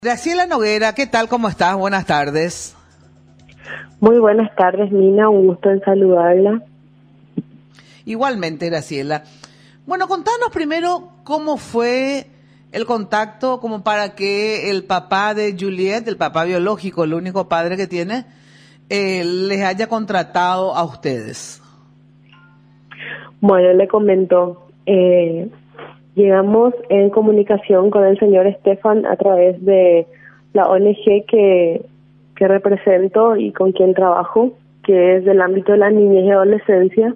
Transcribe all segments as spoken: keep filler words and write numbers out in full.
Graciela Noguera, ¿qué tal? ¿Cómo estás? Buenas tardes. Muy buenas tardes, Nina. Un gusto en saludarla. Igualmente, Graciela. Bueno, contanos primero cómo fue el contacto como para que el papá de Juliet, el papá biológico, el único padre que tiene, eh, les haya contratado a ustedes. Bueno, le comento. Eh, llegamos en comunicación con el señor Estefan a través de la O N G que, que represento y con quien trabajo, que es del ámbito de la niñez y adolescencia.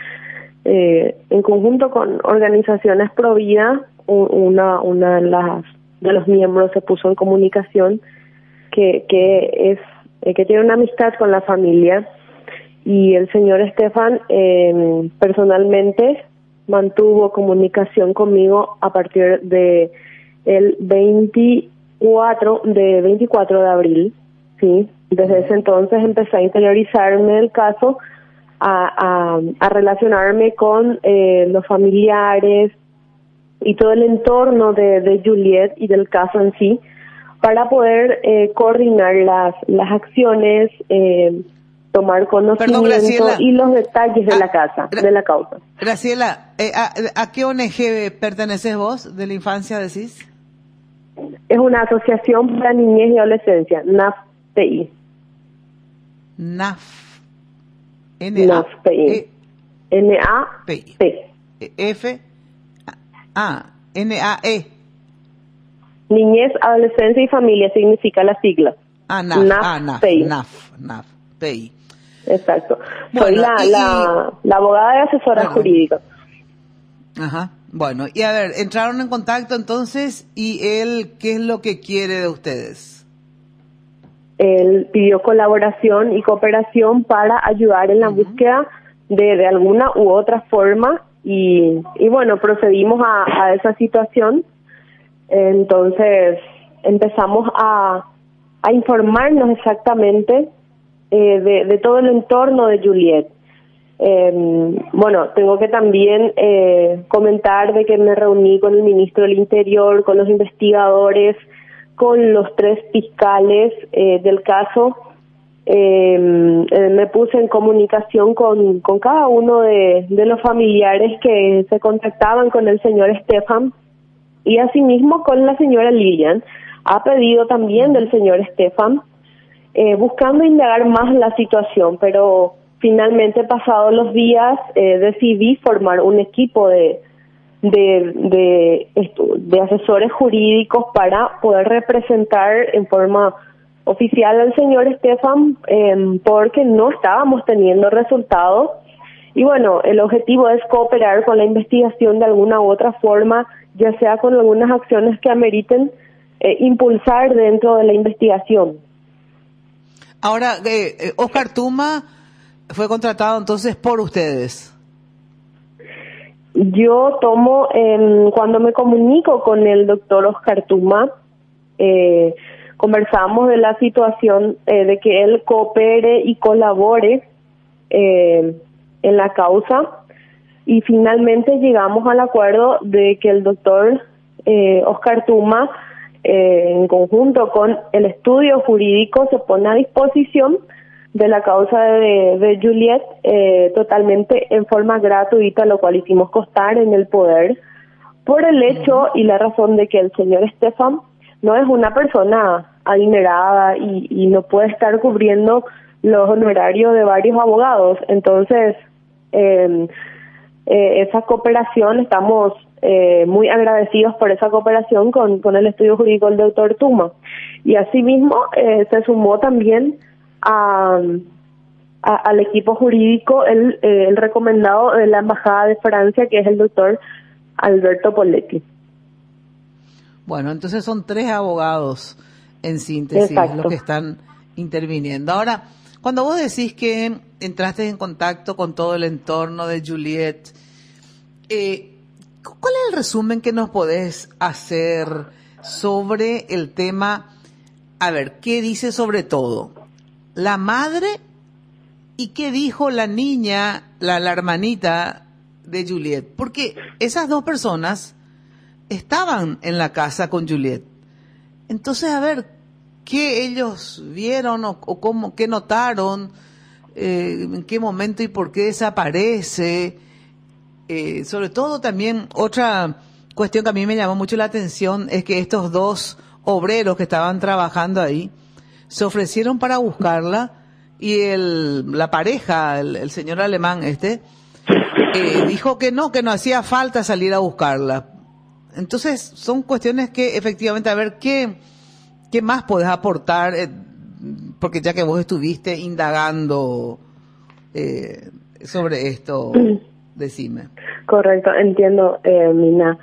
Eh, en conjunto con organizaciones pro vida, una, una de las de los miembros se puso en comunicación que, que es eh, que tiene una amistad con la familia, y el señor Estefan eh, personalmente mantuvo comunicación conmigo a partir de el veinticuatro de veinticuatro de abril, sí. Desde ese entonces empecé a interiorizarme del caso, a, a, a relacionarme con eh, los familiares y todo el entorno de, de Juliet y del caso en sí, para poder eh, coordinar las las acciones, eh, tomar conocimiento. Perdón, Graciela, y los detalles de a, la casa, Gra de la causa. Graciela, eh, a, ¿a qué O N G perteneces vos de la infancia, decís? Es una asociación para niñez y adolescencia, N A F P I. N A F. N A P I. N A P I. F. Ah, N A E. Niñez, adolescencia y familia significa la sigla. Ah, N A F. Ah, N A F. N A F. N A F. P I. Exacto. Bueno, Soy la, y, la, la abogada y asesora bueno, jurídica. Ajá. Bueno, y a ver, entraron en contacto entonces, ¿y él qué es lo que quiere de ustedes? Él pidió colaboración y cooperación para ayudar en la uh-huh. búsqueda de, de alguna u otra forma, y, y bueno, procedimos a, a esa situación. Entonces empezamos a, a informarnos exactamente eh, de, de todo el entorno de Juliet. Eh, bueno, tengo que también eh, comentar de que me reuní con el ministro del Interior, con los investigadores, con los tres fiscales eh, del caso. Eh, eh, me puse en comunicación con, con cada uno de, de los familiares que se contactaban con el señor Estefan, y asimismo con la señora Lilian, a pedido también del señor Estefan, eh, buscando indagar más la situación, pero finalmente, pasados los días, eh, decidí formar un equipo de de, de, de asesores jurídicos para poder representar en forma oficial al señor Estefan, eh, porque no estábamos teniendo resultados. Y bueno, el objetivo es cooperar con la investigación de alguna u otra forma, ya sea con algunas acciones que ameriten eh, impulsar dentro de la investigación. Ahora, eh, Oscar Tuma fue contratado entonces por ustedes. Yo tomo, eh, cuando me comunico con el doctor Oscar Tuma, eh, conversamos de la situación eh, de que él coopere y colabore eh, en la causa, y finalmente llegamos al acuerdo de que el doctor eh, Oscar Tuma, eh, en conjunto con el estudio jurídico, se pone a disposición de la causa de, de Juliet eh, totalmente en forma gratuita, lo cual hicimos constar en el poder, por el hecho y la razón de que el señor Estefan no es una persona adinerada y, y no puede estar cubriendo los honorarios de varios abogados. Entonces, eh, eh, esa cooperación, estamos eh, muy agradecidos por esa cooperación con, con el estudio jurídico del doctor Tuma. Y asimismo eh, se sumó también A, a, al equipo jurídico el, eh, el recomendado de la Embajada de Francia, que es el doctor Alberto Poletti. Bueno, entonces son tres abogados en síntesis. Exacto. Los que están interviniendo. Ahora, cuando vos decís que entraste en contacto con todo el entorno de Juliet, eh, ¿cuál es el resumen que nos podés hacer sobre el tema? A ver, ¿qué dice sobre todo la madre y qué dijo la niña, la, la hermanita de Juliet? Porque esas dos personas estaban en la casa con Juliet. Entonces, a ver, ¿qué ellos vieron o, o cómo, qué notaron? Eh, ¿En qué momento y por qué desaparece? Eh, sobre todo también otra cuestión que a mí me llamó mucho la atención es que estos dos obreros que estaban trabajando ahí se ofrecieron para buscarla y el, la pareja, el, el señor alemán este, eh, dijo que no, que no hacía falta salir a buscarla. Entonces son cuestiones que efectivamente, a ver, ¿qué, qué más podés aportar? Eh, porque ya que vos estuviste indagando eh, sobre esto, decime. Correcto, entiendo, eh, Mina.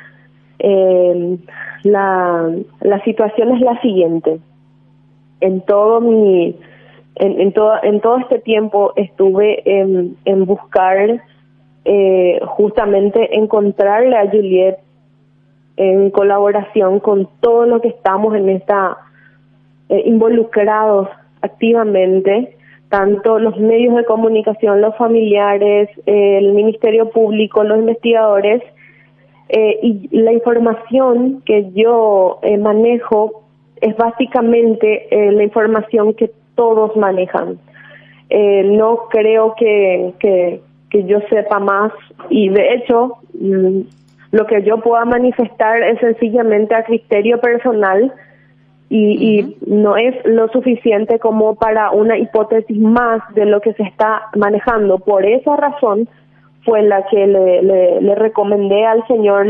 Eh, la, la situación es la siguiente. En todo mi, en, en todo, en todo este tiempo estuve en, en buscar eh, justamente encontrarle a Juliet en colaboración con todo lo que estamos en esta eh, involucrados activamente, tanto los medios de comunicación, los familiares, eh, el Ministerio Público, los investigadores, eh, y la información que yo eh, manejo es básicamente eh, la información que todos manejan. Eh, no creo que, que, que yo sepa más y de hecho mmm, lo que yo pueda manifestar es sencillamente a criterio personal y, uh-huh. y no es lo suficiente como para una hipótesis más de lo que se está manejando. Por esa razón fue la que le, le, le recomendé al señor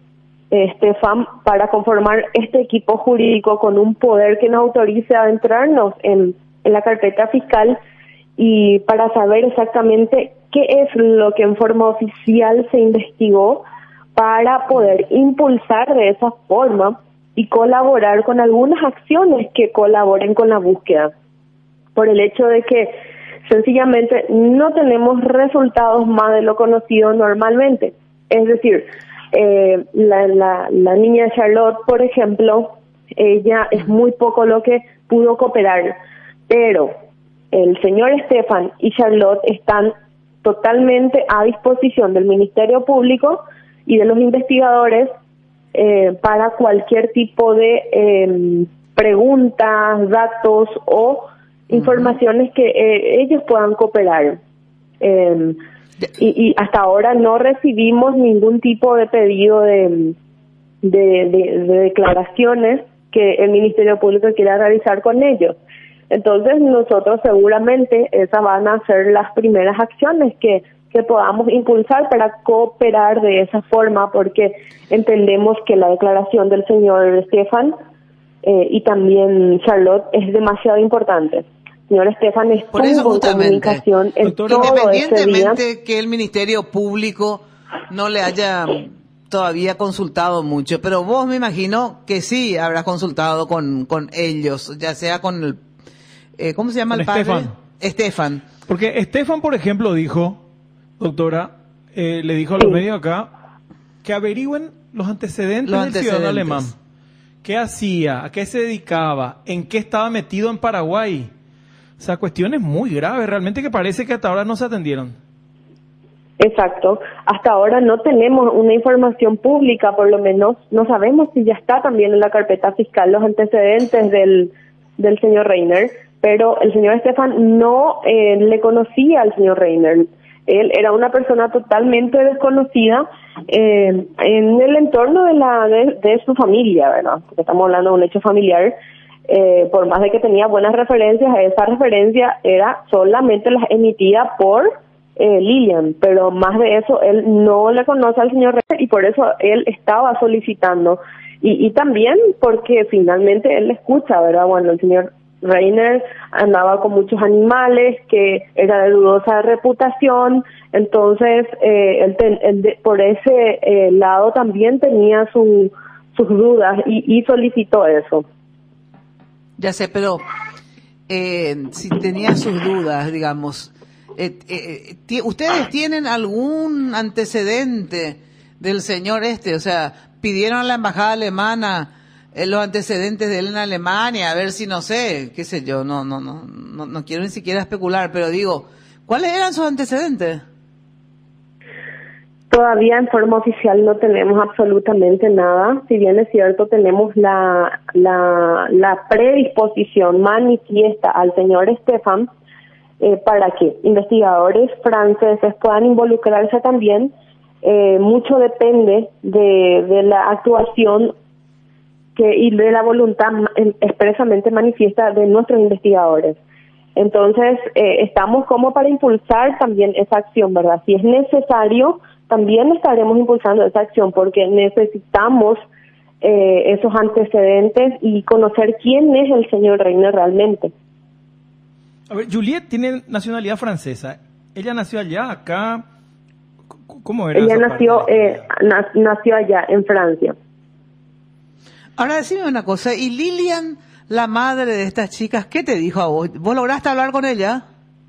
Estefan para conformar este equipo jurídico con un poder que nos autorice a adentrarnos en, en la carpeta fiscal y para saber exactamente qué es lo que en forma oficial se investigó para poder impulsar de esa forma y colaborar con algunas acciones que colaboren con la búsqueda. Por el hecho de que sencillamente no tenemos resultados más de lo conocido normalmente. Es decir, eh, la, la, la niña Charlotte, por ejemplo, ella es muy poco lo que pudo cooperar, pero el señor Estefan y Charlotte están totalmente a disposición del Ministerio Público y de los investigadores eh, para cualquier tipo de eh, preguntas, datos o informaciones que eh, ellos puedan cooperar. Eh, y, y hasta ahora no recibimos ningún tipo de pedido de, de, de, de declaraciones que el Ministerio Público quiera realizar con ellos. Entonces nosotros seguramente esas van a ser las primeras acciones que, que podamos impulsar para cooperar de esa forma, porque entendemos que la declaración del señor Estefan eh, y también Charlotte es demasiado importante. Señor Estefan estuvo en comunicación en Doctor, todo independientemente ese día. Que el Ministerio Público no le haya todavía consultado mucho, pero vos me imagino que sí habrás consultado con, con ellos, ya sea con el, eh, ¿cómo se llama con el padre? Estefan. Estefan. Porque Estefan, por ejemplo, dijo, doctora, eh, le dijo a los sí. medios acá, que averigüen los antecedentes los del antecedentes. ciudadano alemán. ¿Qué hacía? ¿A qué se dedicaba? ¿En qué estaba metido en Paraguay? O sea, cuestiones muy graves, realmente que parece que hasta ahora no se atendieron. Exacto. Hasta ahora no tenemos una información pública, por lo menos no sabemos si ya está también en la carpeta fiscal los antecedentes del, del señor Reiner, pero el señor Estefan no eh, le conocía al señor Reiner. Él era una persona totalmente desconocida eh, en el entorno de la de, de su familia, ¿verdad? Porque estamos hablando de un hecho familiar. Eh, por más de que tenía buenas referencias, esa referencia era solamente las emitida por eh, Lilian, pero más de eso él no le conoce al señor Reiner y por eso él estaba solicitando y, y también porque finalmente él escucha, ¿verdad? Bueno, el señor Reiner andaba con muchos animales, que era de dudosa reputación, entonces eh, él ten, él de, por ese eh, lado también tenía su, sus dudas y, y solicitó eso. Ya sé, pero eh, si tenía sus dudas, digamos, eh, eh, t- ¿ustedes tienen algún antecedente del señor este? O sea, pidieron a la embajada alemana eh, los antecedentes de él en Alemania, a ver si, no sé, qué sé yo, no, no, no, no, no quiero ni siquiera especular, pero digo, ¿cuáles eran sus antecedentes? Todavía en forma oficial no tenemos absolutamente nada. Si bien es cierto, tenemos la, la, la predisposición manifiesta al señor Stefan eh, para que investigadores franceses puedan involucrarse también. Eh, mucho depende de, de la actuación que y de la voluntad expresamente manifiesta de nuestros investigadores. Entonces, eh, estamos como para impulsar también esa acción, ¿verdad? Si es necesario, también estaremos impulsando esa acción porque necesitamos eh, esos antecedentes y conocer quién es el señor Reiner realmente. A ver, Juliette tiene nacionalidad francesa. ¿Ella nació allá, acá? ¿Cómo era? Ella nació, eh, nació allá, en Francia. Ahora decime una cosa, ¿y Lilian, la madre de estas chicas, qué te dijo a vos? ¿Vos lograste hablar con ella?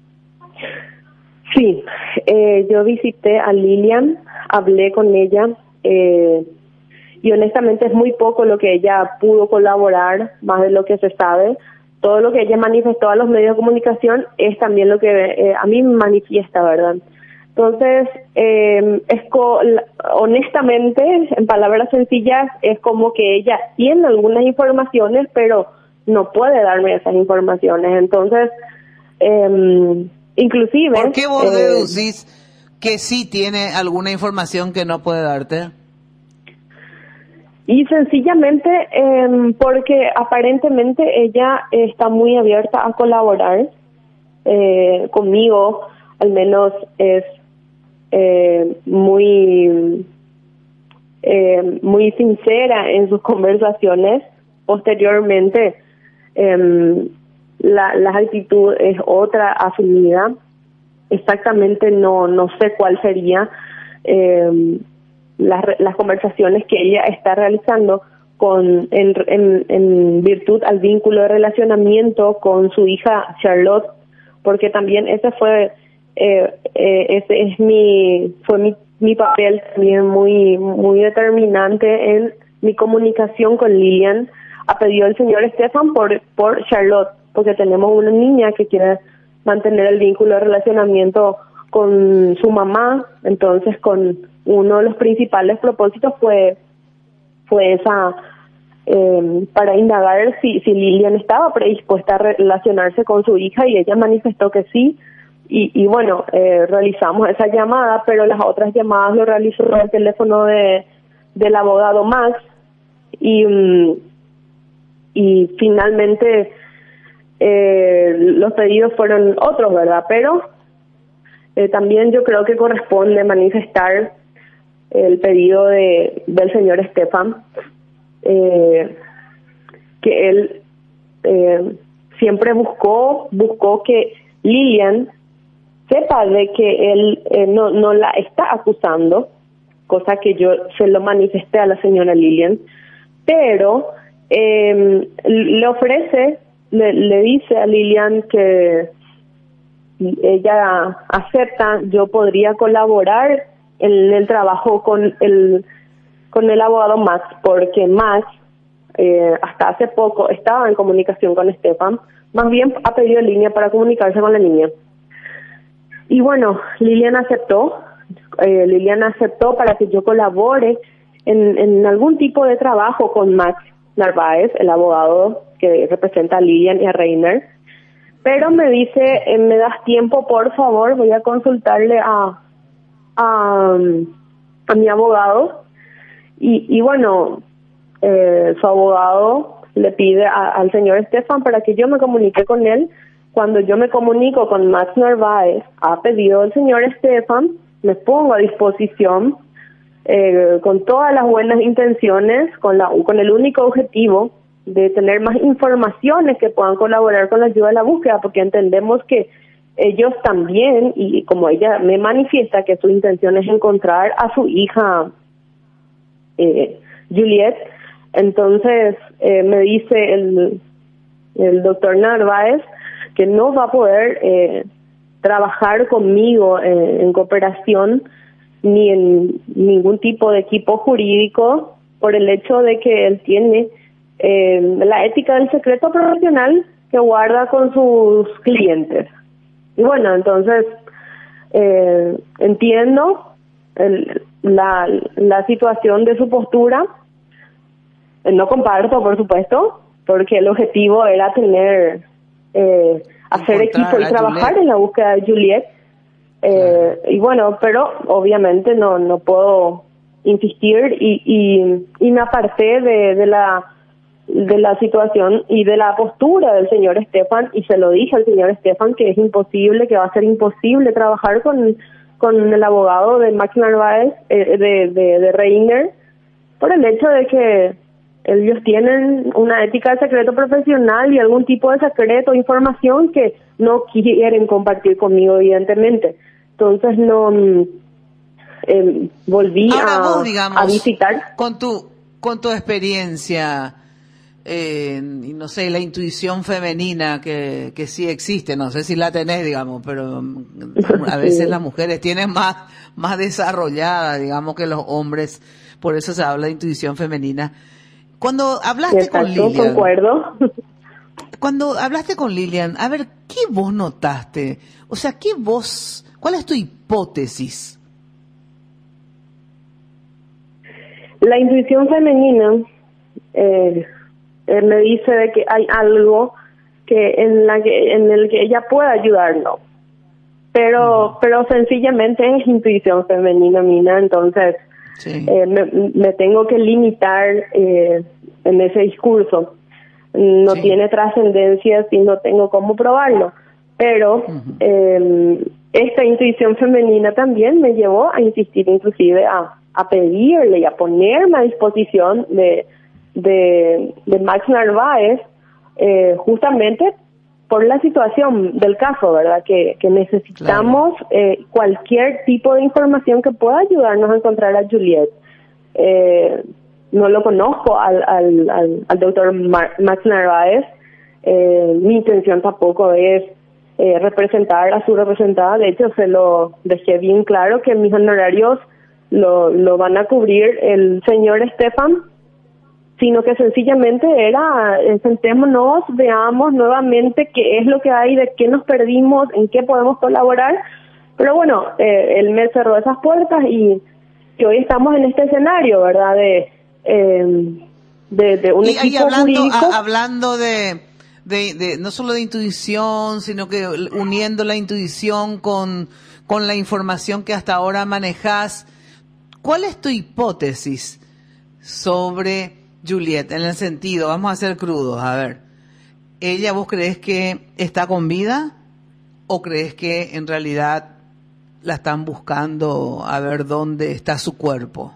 Sí, eh, yo visité a Lilian, hablé con ella, eh, y honestamente es muy poco lo que ella pudo colaborar, más de lo que se sabe. Todo lo que ella manifestó a los medios de comunicación es también lo que eh, a mí me manifiesta, ¿verdad? Entonces, eh, es co- honestamente, en palabras sencillas, es como que ella tiene algunas informaciones, pero no puede darme esas informaciones. Entonces, eh, inclusive... ¿Por qué vos eh, deducís que sí tiene alguna información que no puede darte? Y sencillamente eh, porque aparentemente ella está muy abierta a colaborar eh, conmigo, al menos es eh, muy eh, muy sincera en sus conversaciones. Posteriormente eh, la, la actitud es otra asumida. Exactamente no no sé cuál sería eh, las, las conversaciones que ella está realizando con en, en, en virtud al vínculo de relacionamiento con su hija Charlotte, porque también ese fue eh, eh, ese es mi fue mi, mi papel también muy muy determinante en mi comunicación con Lilian a pedido del señor Stefan por por Charlotte, porque tenemos una niña que quiere mantener el vínculo de relacionamiento con su mamá. Entonces, con uno de los principales propósitos fue fue esa eh, para indagar si si Lilian estaba predispuesta a relacionarse con su hija, y ella manifestó que sí. Y, y bueno, eh, realizamos esa llamada, pero las otras llamadas lo realizó en el teléfono de del abogado Max, y um, y finalmente eh, los pedidos fueron otros, ¿verdad? Pero eh, también yo creo que corresponde manifestar el pedido de del señor Stefan, eh, que él eh, siempre buscó buscó que Lilian sepa de que él eh, no no la está acusando, cosa que yo se lo manifesté a la señora Lilian, pero eh, le ofrece, le, le dice a Lilian que ella acepta, yo podría colaborar en el trabajo con el con el abogado Max, porque Max eh, hasta hace poco estaba en comunicación con Stefan, más bien ha pedido línea para comunicarse con la niña. Y bueno, Lilian aceptó, eh, Lilian aceptó para que yo colabore en, en algún tipo de trabajo con Max Narváez, el abogado que representa a Lilian y a Reiner. Pero me dice, eh, ¿me das tiempo, por favor? Voy a consultarle a a, a mi abogado. Y, y bueno, eh, su abogado le pide a, al señor Stefan para que yo me comunique con él. Cuando yo me comunico con Max Narváez, a pedido del señor Stefan, me pongo a disposición eh, con todas las buenas intenciones, con la con el único objetivo de tener más informaciones que puedan colaborar con la ayuda de la búsqueda, porque entendemos que ellos también, y como ella me manifiesta que su intención es encontrar a su hija eh, Juliette, entonces eh, me dice el, el doctor Narváez que no va a poder eh, trabajar conmigo eh, en cooperación ni en ningún tipo de equipo jurídico por el hecho de que él tiene eh, la ética del secreto profesional que guarda con sus clientes. Y bueno, entonces eh, entiendo el, la, la situación de su postura. No comparto, por supuesto, porque el objetivo era tener, eh, hacer equipo y trabajar Juliet. En la búsqueda de Juliet. Eh, claro. Y bueno, pero obviamente no no puedo insistir y, y, y me aparté de, de la de la situación y de la postura del señor Estefan, y se lo dije al señor Estefan que es imposible, que va a ser imposible trabajar con, con el abogado de Max Narváez, eh, de, de, de Reiner, por el hecho de que ellos tienen una ética de secreto profesional y algún tipo de secreto, información que no quieren compartir conmigo, evidentemente. Entonces no eh, volví Ahora a, vos, digamos, a visitar. Con tu, con tu experiencia, eh, y no sé, la intuición femenina que, que sí existe, no sé si la tenés, digamos, pero a veces sí. Las mujeres tienen más, más desarrollada, digamos, que los hombres, por eso se habla de intuición femenina. Cuando hablaste Exacto, con Lilian, concuerdo. Cuando hablaste con Lilian, a ver, ¿qué vos notaste? O sea, ¿qué vos, cuál es tu hipótesis? La intuición femenina eh, eh, me dice de que hay algo que en la que en el que ella pueda ayudarnos, pero uh-huh. pero sencillamente es intuición femenina, Mina, entonces sí. eh, me, me tengo que limitar eh, en ese discurso. No sí. tiene trascendencia si no tengo cómo probarlo, pero uh-huh. eh, esta intuición femenina también me llevó a insistir, inclusive a, a pedirle y a ponerme a disposición de de, de Max Narváez, eh, justamente por la situación del caso, ¿verdad? Que, que necesitamos claro. eh, cualquier tipo de información que pueda ayudarnos a encontrar a Juliet. Eh, no lo conozco al, al, al, al doctor Max Narváez. Eh, mi intención tampoco es eh, representar a su representada. De hecho, se lo dejé bien claro que mis honorarios lo, lo van a cubrir el señor Estefan, sino que sencillamente era, eh, sentémonos, veamos nuevamente qué es lo que hay, de qué nos perdimos, en qué podemos colaborar. Pero bueno, eh, él me cerró esas puertas y, y hoy estamos en este escenario, ¿verdad? De eh, de, de un y, equipo y hablando, jurídico. A, hablando de, de, de, no solo de intuición, sino que uniendo la intuición con, con la información que hasta ahora manejás, ¿cuál es tu hipótesis sobre Juliet? En el sentido, vamos a ser crudos, a ver, ¿ella vos crees que está con vida o crees que en realidad la están buscando a ver dónde está su cuerpo?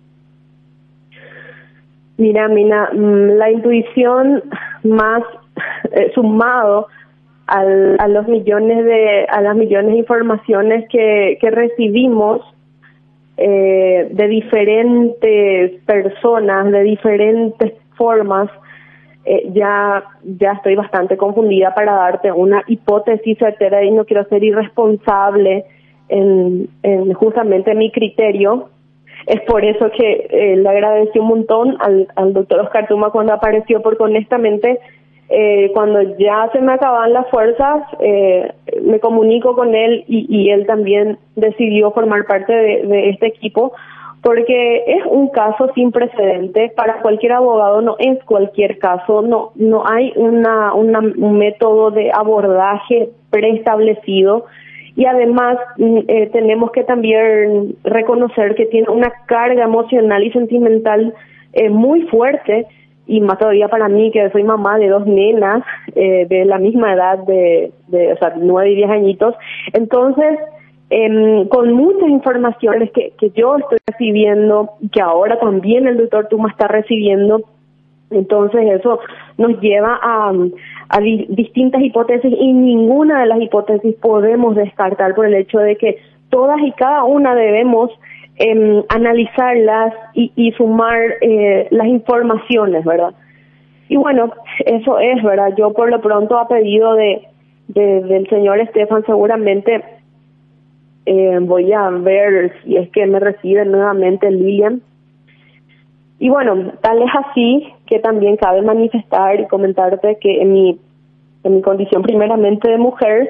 Mira, Mina, la intuición más eh, sumado al, a los millones de a las millones de informaciones que, que recibimos eh, de diferentes personas, de diferentes formas, eh, ya ya estoy bastante confundida para darte una hipótesis certera y no quiero ser irresponsable en, en justamente mi criterio. Es por eso que eh, le agradecí un montón al, al doctor Oscar Tuma cuando apareció, porque honestamente eh, cuando ya se me acaban las fuerzas, eh, me comunico con él y, y él también decidió formar parte de, de este equipo, porque es un caso sin precedentes para cualquier abogado, no es cualquier caso, no no hay una, una un método de abordaje preestablecido. Y además eh, tenemos que también reconocer que tiene una carga emocional y sentimental eh, muy fuerte, y más todavía para mí, que soy mamá de dos nenas eh, de la misma edad, de, de o sea, nueve y diez añitos. Entonces, eh, con muchas informaciones que, que yo estoy recibiendo, que ahora también el doctor Tuma está recibiendo, entonces eso nos lleva a, a di- distintas hipótesis, y ninguna de las hipótesis podemos descartar por el hecho de que todas y cada una debemos eh, analizarlas y, y sumar eh, las informaciones, ¿verdad? Y bueno, eso es, ¿verdad? Yo por lo pronto, a pedido de, de del señor Estefan, seguramente eh, voy a ver si es que me recibe nuevamente Lilian. Y bueno, tal es así que también cabe manifestar y comentarte que en mi en mi condición primeramente de mujer,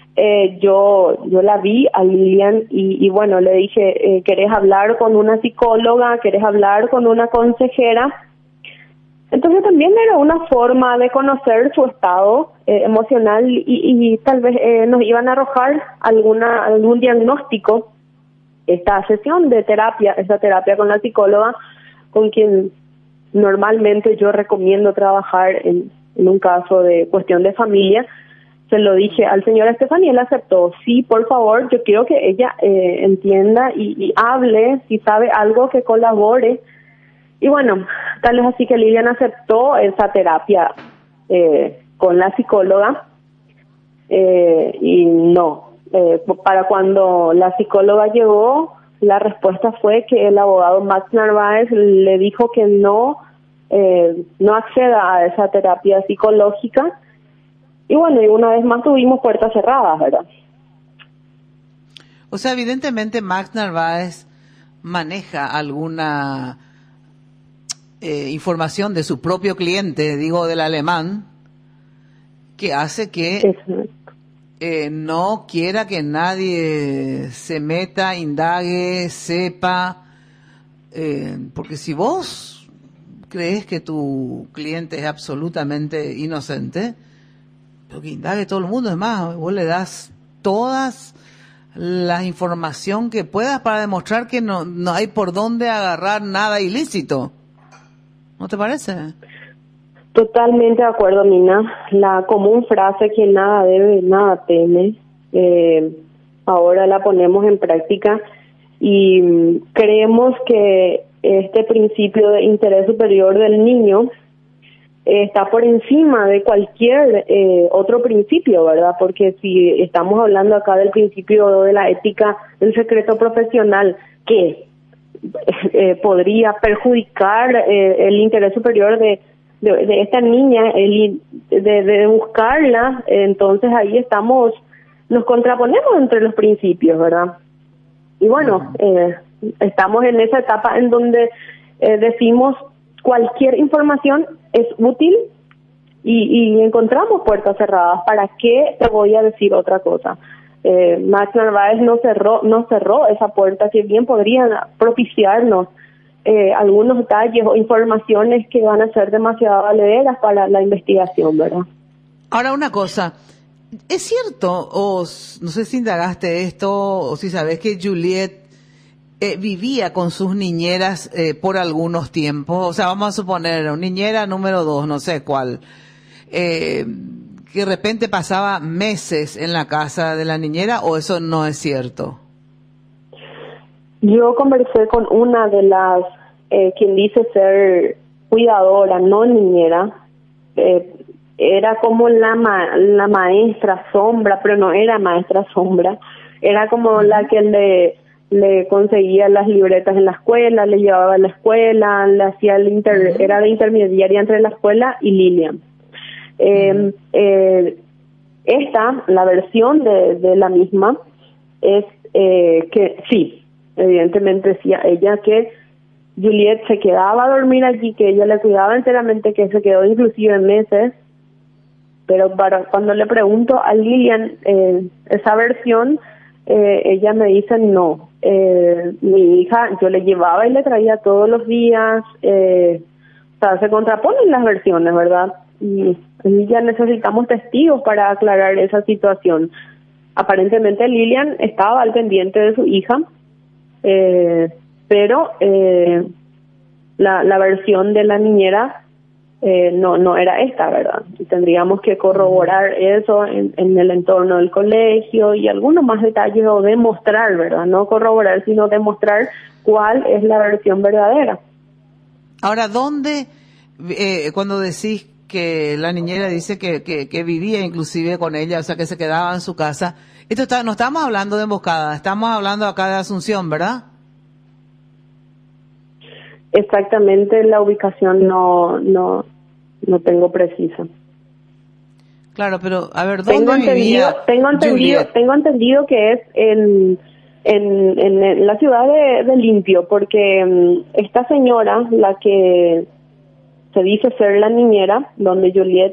eh, yo yo la vi a Lilian y, y bueno, le dije, eh, ¿querés hablar con una psicóloga? ¿Querés hablar con una consejera? Entonces también era una forma de conocer su estado eh, emocional y, y tal vez eh, nos iban a arrojar alguna algún diagnóstico. Esta sesión de terapia, esta terapia con la psicóloga, con quien normalmente yo recomiendo trabajar en, en un caso de cuestión de familia, se lo dije al señor Estefan y él aceptó. Sí, por favor, yo quiero que ella eh, entienda y, y hable, si sabe algo, que colabore. Y bueno, tal vez así que Lilian aceptó esa terapia eh, con la psicóloga eh, y no, eh, para cuando la psicóloga llegó, la respuesta fue que el abogado Max Narváez le dijo que no, eh, no acceda a esa terapia psicológica. Y bueno, y una vez más tuvimos puertas cerradas, ¿verdad? O sea, evidentemente Max Narváez maneja alguna eh, información de su propio cliente, digo del alemán, que hace que eh, no quiera que nadie se meta, indague, sepa, eh, porque si vos crees que tu cliente es absolutamente inocente, pero que indague todo el mundo, es más, vos le das todas la información que puedas para demostrar que no, no hay por dónde agarrar nada ilícito. ¿No te parece? Totalmente de acuerdo, Nina. La común frase que nada debe, nada teme, eh, ahora la ponemos en práctica y creemos que este principio de interés superior del niño está por encima de cualquier eh, otro principio, ¿verdad? Porque si estamos hablando acá del principio de la ética del secreto profesional, que eh, podría perjudicar eh, el interés superior de, de, de esta niña, el, de, de buscarla, entonces ahí estamos, nos contraponemos entre los principios, ¿verdad? Y bueno, eh, estamos en esa etapa en donde eh, decimos cualquier información es útil y, y encontramos puertas cerradas. ¿Para qué te voy a decir otra cosa? Eh, Max Narváez no cerró, no cerró esa puerta, que bien podrían propiciarnos eh, algunos detalles o informaciones que van a ser demasiado valederas para la investigación, ¿verdad? Ahora una cosa, ¿es cierto, o no sé si indagaste esto, o si sabes que Juliet Eh, vivía con sus niñeras eh, por algunos tiempos? O sea, vamos a suponer, niñera número dos, no sé cuál, eh, que de repente pasaba meses en la casa de la niñera, ¿o eso no es cierto? Yo conversé con una de las, eh, quien dice ser cuidadora, no niñera, eh, era como la, ma la maestra sombra, pero no era maestra sombra, era como uh-huh. la que le... le conseguía las libretas en la escuela, le llevaba a la escuela, le hacía el inter, uh-huh. era de intermediaria entre la escuela y Lilian. Eh, uh-huh. eh, esta, la versión de, de la misma, es eh, que sí, evidentemente decía ella que Juliet se quedaba a dormir allí, que ella le cuidaba enteramente, que se quedó inclusive meses, pero para cuando le pregunto a Lilian eh, esa versión, eh, ella me dice no. Eh, mi hija, yo le llevaba y le traía todos los días, eh, o sea, se contraponen las versiones, ¿verdad? Y, y ya necesitamos testigos para aclarar esa situación. Aparentemente Lilian estaba al pendiente de su hija, eh, pero eh, la, la versión de la niñera eh, no no era esta, ¿verdad? Y tendríamos que corroborar eso en, en el entorno del colegio y algunos más detalles o demostrar, ¿verdad? No corroborar, sino demostrar cuál es la versión verdadera. Ahora, ¿dónde, eh, cuando decís que la niñera dice que, que, que vivía inclusive con ella, o sea, que se quedaba en su casa, esto está, no estamos hablando de Emboscada, estamos hablando acá de Asunción, ¿verdad? Exactamente, la ubicación no no no tengo precisa. Claro, pero a ver, ¿dónde tengo entendido, vivía tengo entendido, Juliet? Tengo entendido que es en en, en la ciudad de, de Limpio, porque um, esta señora, la que se dice ser la niñera, donde Juliet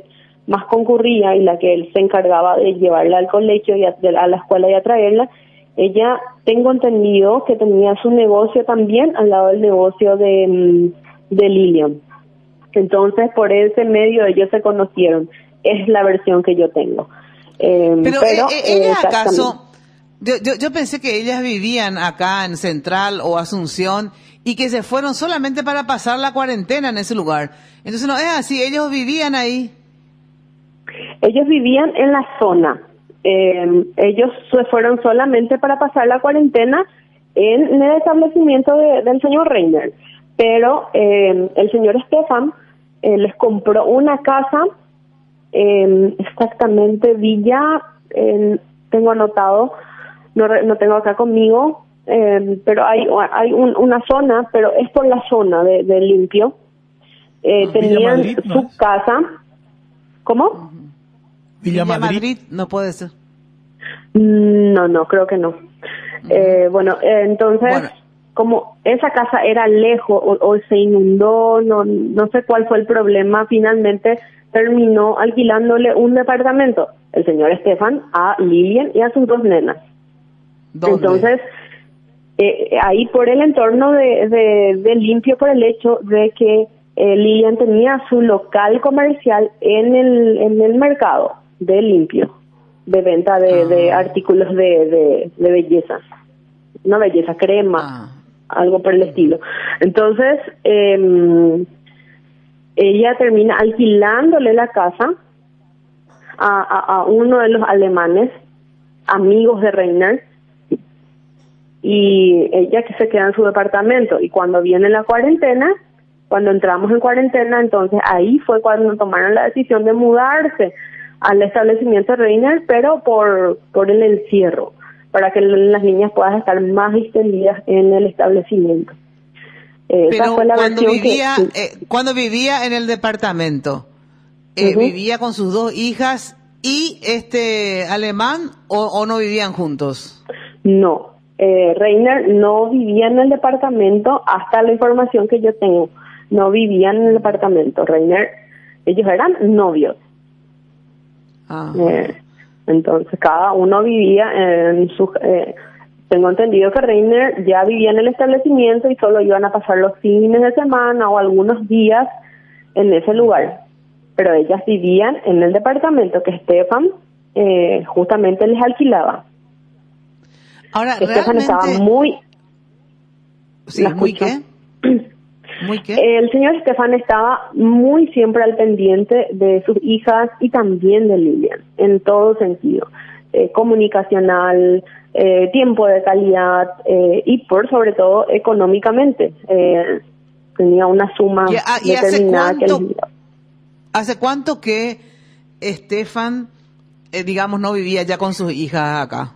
más concurría y la que él se encargaba de llevarla al colegio y a, de, a la escuela y a traerla, ella, tengo entendido que tenía su negocio también al lado del negocio de, de Lilian. Entonces, por ese medio ellos se conocieron. Es la versión que yo tengo. Eh, pero, pero eh, ¿ellas eh, acaso? Yo, yo, yo pensé que ellas vivían acá en Central o Asunción y que se fueron solamente para pasar la cuarentena en ese lugar. Entonces, no es así, ellos vivían ahí. Ellos vivían en la zona. Eh, ellos se fueron solamente para pasar la cuarentena en el establecimiento de, del señor Reiner. Pero eh, el señor Estefan eh, les compró una casa, eh, exactamente Villa, eh, tengo anotado, no, no tengo acá conmigo, eh, pero hay hay un, una zona, pero es por la zona de, de Limpio. Eh, ah, tenían Madrid, ¿no? su casa. ¿Cómo? Villa, Villa Madrid. Madrid no puede ser. No, no, creo que no. Uh-huh. Eh, bueno, eh, entonces, bueno. como esa casa era lejos o, o se inundó, no, no sé cuál fue el problema, finalmente terminó alquilándole un departamento, el señor Estefan, a Lilian y a sus dos nenas. ¿Dónde? Entonces, eh, ahí por el entorno de, de, de Limpio, por el hecho de que eh, Lilian tenía su local comercial en el, en el mercado de Limpio, de venta de, ah. de artículos de, de, de belleza, no belleza, crema, ah. algo por el estilo. Entonces, eh, ella termina alquilándole la casa a, a, a uno de los alemanes, amigos de Reiner, y ella que se queda en su departamento. Y cuando viene la cuarentena, cuando entramos en cuarentena, entonces ahí fue cuando tomaron la decisión de mudarse al establecimiento de Reiner, pero por por el encierro, para que las niñas puedan estar más distendidas en el establecimiento. Eh, pero esa fue la cuando vivía que, eh, cuando vivía en el departamento, eh, uh-huh. ¿vivía con sus dos hijas y este alemán o, o no vivían juntos? No, eh, Reiner no vivía en el departamento hasta la información que yo tengo. No vivían en el departamento. Reiner, ellos eran novios. Ah. Eh, entonces cada uno vivía en su... Eh, tengo entendido que Reiner ya vivía en el establecimiento y solo iban a pasar los fines de semana o algunos días en ese lugar. Pero ellas vivían en el departamento que Estefan eh, justamente les alquilaba. Ahora, Estefan realmente... estaba muy... Sí, ¿muy qué? ¿Muy qué? El señor Estefan estaba muy siempre al pendiente de sus hijas y también de Lilian, en todo sentido. Eh, comunicacional, eh, tiempo de calidad eh, y por sobre todo económicamente. Eh, tenía una suma ¿Y, ah, ¿y determinada. hace cuánto, que él... ¿Hace cuánto que Estefan, eh, digamos, no vivía ya con sus hijas acá?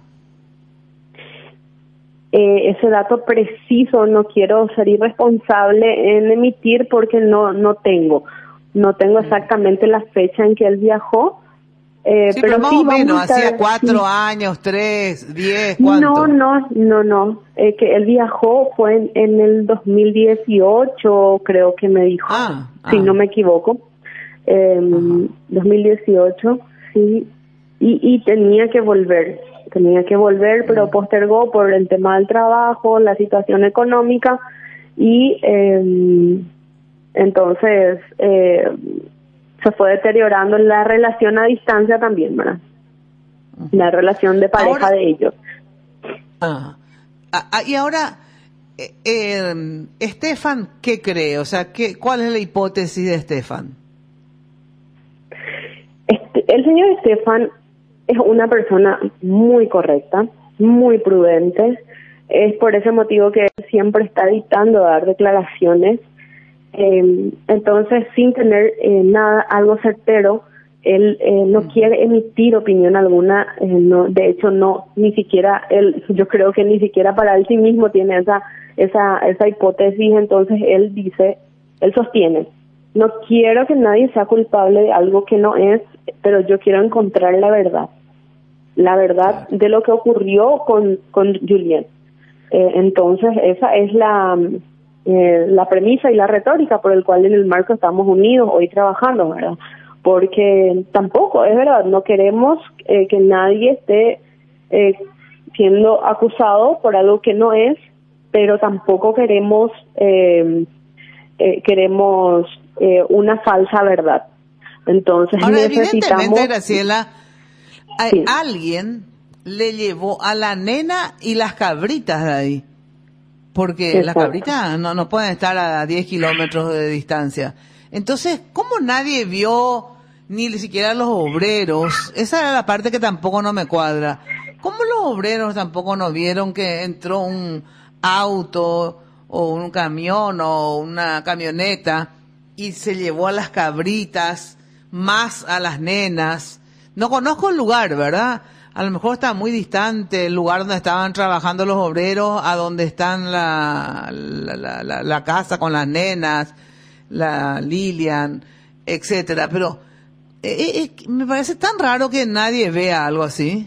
Eh, ese dato preciso no quiero ser irresponsable en emitir porque no no tengo no tengo exactamente la fecha en que él viajó. Eh, sí, pero, pero más sí, o menos, estar, hacía cuatro sí. años, tres, diez, ¿cuánto? No, no, no, no. Eh, que él viajó fue en, en el dos mil dieciocho, creo que me dijo, ah, si ah. no me equivoco. Eh, dos mil dieciocho, sí. Y, y tenía que volver, tenía que volver, pero mm. postergó por el tema del trabajo, la situación económica y eh, entonces... Eh, se fue deteriorando la relación a distancia también, ¿verdad? Uh-huh. La relación de pareja ahora, de ellos. Ah, ah, y ahora, eh, eh, Estefan, ¿qué cree? O sea, ¿qué, ¿cuál es la hipótesis de Estefan? Este, el señor Estefan es una persona muy correcta, muy prudente. Es por ese motivo que él siempre está evitando dar declaraciones. Eh, entonces, sin tener eh, nada, algo certero, él eh, no quiere emitir opinión alguna. Eh, no, de hecho, no, ni siquiera él, yo creo que ni siquiera para él sí mismo tiene esa, esa, esa hipótesis. Entonces, él dice, él sostiene, no quiero que nadie sea culpable de algo que no es, pero yo quiero encontrar la verdad, la verdad de lo que ocurrió con con Julien. Eh, entonces, esa es la Eh, la premisa y la retórica por el cual en el marco estamos unidos hoy trabajando, ¿verdad? porque tampoco, es verdad, no queremos eh, que nadie esté eh, siendo acusado por algo que no es, pero tampoco queremos eh, eh, queremos eh, una falsa verdad. Entonces ahora, necesitamos... evidentemente, Graciela, Sí. alguien le llevó a la nena y las cabritas de ahí, porque Exacto. las cabritas no, no pueden estar a diez kilómetros de distancia. Entonces, ¿cómo nadie vio, ni siquiera los obreros? Esa era la parte que tampoco no me cuadra. ¿Cómo los obreros tampoco no vieron que entró un auto o un camión o una camioneta y se llevó a las cabritas más a las nenas? No conozco el lugar, ¿verdad? A lo mejor está muy distante el lugar donde estaban trabajando los obreros a donde están la, la, la, la, la casa con las nenas, la Lilian, etcétera. Pero eh, eh, me parece tan raro que nadie vea algo así.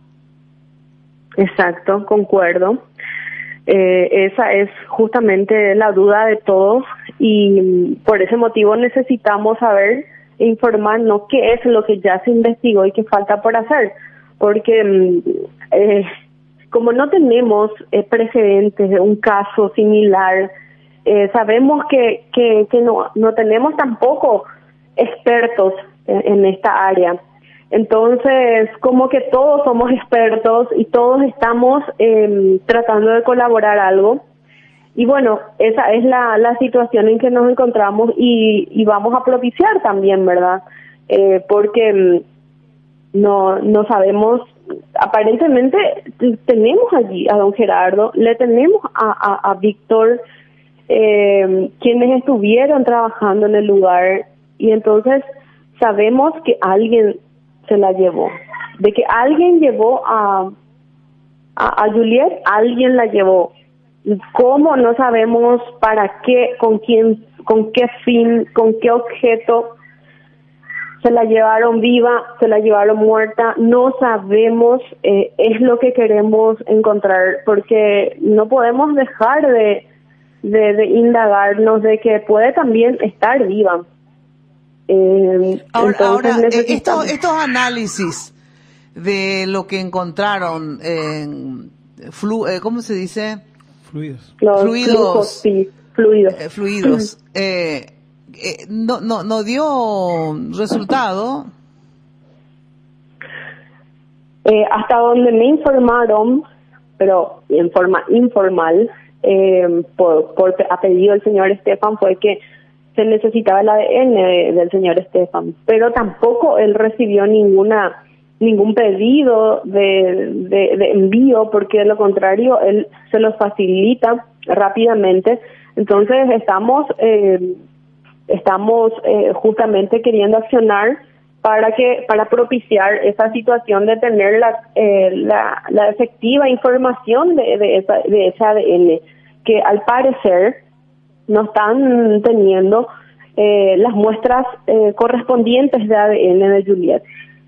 Exacto, concuerdo. Eh, esa es justamente la duda de todos y por ese motivo necesitamos saber e informarnos qué es lo que ya se investigó y qué falta por hacer, porque eh, como no tenemos eh, precedentes de un caso similar, eh, sabemos que, que, que no, no tenemos tampoco expertos en, en esta área. Entonces, como que todos somos expertos y todos estamos eh, tratando de colaborar algo. Y bueno, esa es la, la situación en que nos encontramos y, y vamos a propiciar también, ¿verdad? Eh, porque no, no sabemos, aparentemente tenemos allí a don Gerardo, le tenemos a, a, a Víctor, eh, quienes estuvieron trabajando en el lugar, y entonces sabemos que alguien se la llevó, de que alguien llevó a, a, a Juliet, alguien la llevó. ¿Cómo? No sabemos para qué, con quién, con qué fin, con qué objeto se la llevaron viva, se la llevaron muerta, no sabemos, eh, es lo que queremos encontrar, porque no podemos dejar de, de, de indagarnos de que puede también estar viva. Eh, ahora, ahora necesitamos... estos, estos análisis de lo que encontraron en flu, eh, ¿cómo se dice? Fluidos. Los fluidos. Flujos, sí, fluidos. Eh, fluidos. eh, eh, no, no, no dio resultado. Eh, hasta donde me informaron, pero en forma informal, eh, por, por a pedido del señor Estefan, fue que se necesitaba el A D N de, del señor Estefan, pero tampoco él recibió ninguna ningún pedido de, de, de envío, porque de lo contrario él se los facilita rápidamente. Entonces estamos eh, estamos eh, justamente queriendo accionar para que para propiciar esa situación de tener la eh, la, la efectiva información de, de esa de ese A D N, que al parecer no están teniendo eh, las muestras eh, correspondientes de A D N de Juliet.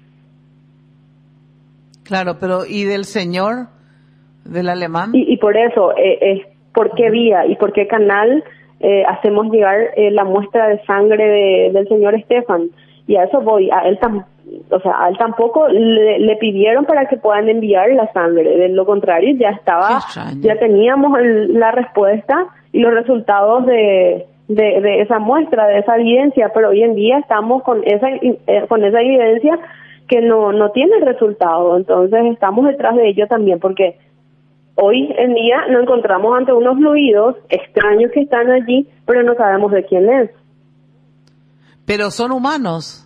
Claro, pero ¿y del señor, del alemán? Y, y por eso, eh, es por qué vía y por qué canal eh, hacemos llegar eh, la muestra de sangre de, del señor Estefan. Y a eso voy, a él tam, o sea, a él tampoco le, le pidieron para que puedan enviar la sangre, de lo contrario ya estaba, ya teníamos el, la respuesta y los resultados de, de, de esa muestra, de esa evidencia, pero hoy en día estamos con esa, eh, con esa evidencia que no no tiene resultado. Entonces estamos detrás de ello también, porque hoy en día nos encontramos ante unos fluidos extraños que están allí, pero no sabemos de quién es. Pero son humanos.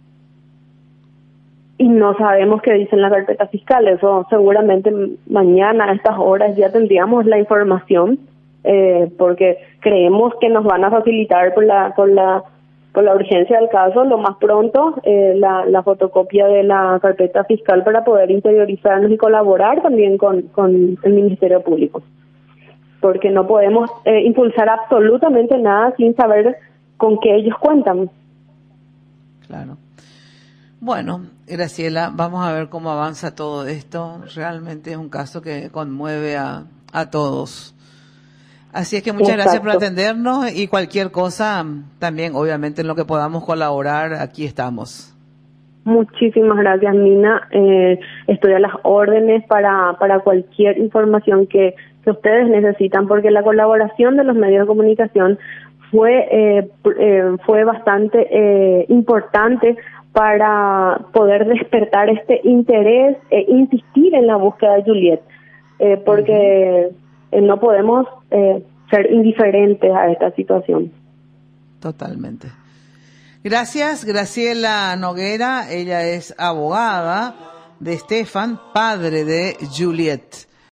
Y no sabemos qué dicen las carpetas fiscales. Eso seguramente mañana a estas horas ya tendríamos la información, eh, porque creemos que nos van a facilitar por la por la por la urgencia del caso lo más pronto eh, la, la fotocopia de la carpeta fiscal para poder interiorizarnos y colaborar también con, con el Ministerio Público, porque no podemos eh, impulsar absolutamente nada sin saber con qué ellos cuentan. Claro. Bueno, Graciela, vamos a ver cómo avanza todo esto. Realmente es un caso que conmueve a, a todos. Así es que muchas Exacto. gracias por atendernos y cualquier cosa también, obviamente, en lo que podamos colaborar, aquí estamos. Muchísimas gracias, Nina. Eh, estoy a las órdenes para, para cualquier información que, que ustedes necesitan, porque la colaboración de los medios de comunicación fue, eh, eh, fue bastante eh, importante para poder despertar este interés e insistir en la búsqueda de Juliet, eh, porque uh-huh. eh, no podemos eh, ser indiferentes a esta situación. Totalmente. Gracias, Graciela Noguera. Ella es abogada de Estefan, padre de Juliet.